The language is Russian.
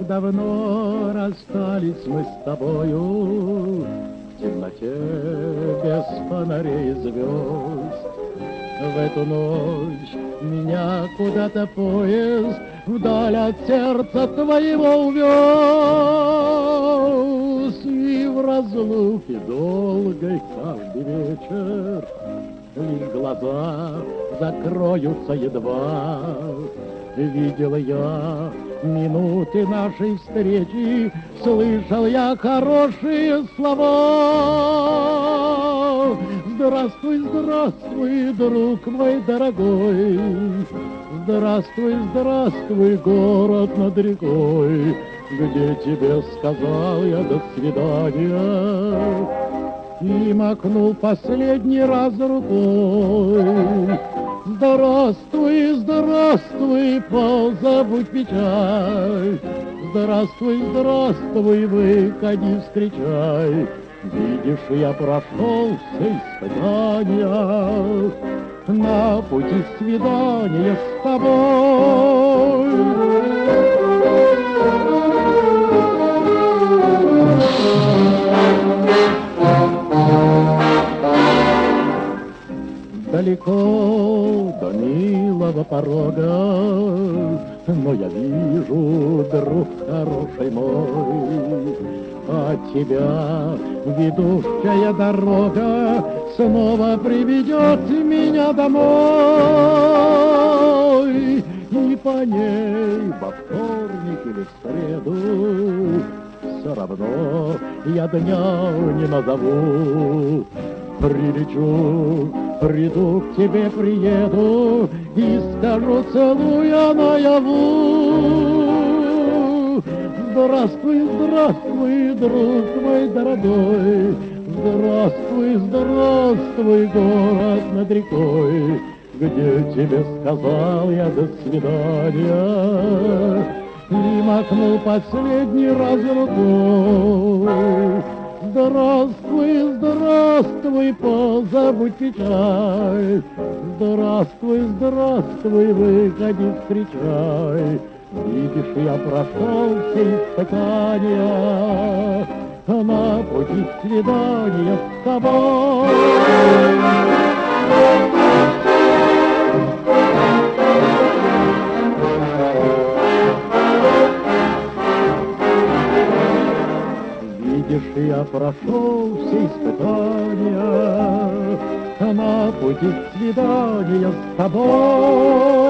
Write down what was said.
как давно расстались мы с тобою в темноте без фонарей и звезд. В эту ночь меня куда-то поезд вдаль от сердца твоего увез. И в разлуке долгой каждый вечер лишь глаза закроются едва. Видел я минуты нашей встречи, слышал я хорошие слова. Здравствуй, здравствуй, друг мой дорогой, здравствуй, здравствуй, город над рекой, где тебе сказал я до свидания и махнул последний раз рукой. Здравствуй, здравствуй, позабудь печаль, здравствуй, здравствуй, выходи, встречай. Видишь, я прошел все испытания на пути свидания с тобой. Далеко до милого порога, но я вижу, друг хороший мой, от тебя ведущая дорога снова приведет меня домой. И по ней во вторник или в среду все равно я дня не назову. Прилечу, приду к тебе, приеду и скажу, целуя наяву. Здравствуй, здравствуй, друг мой дорогой, здравствуй, здравствуй, город над рекой, где тебе сказал я до свидания и махнул последний раз рукой. Здравствуй, здравствуй, позабудь печаль, здравствуй, здравствуй, выходи, встречай. Видишь, я прошел все испытания на пути свидания с тобой. Видишь, я прошел все испытания на пути свидания с тобой.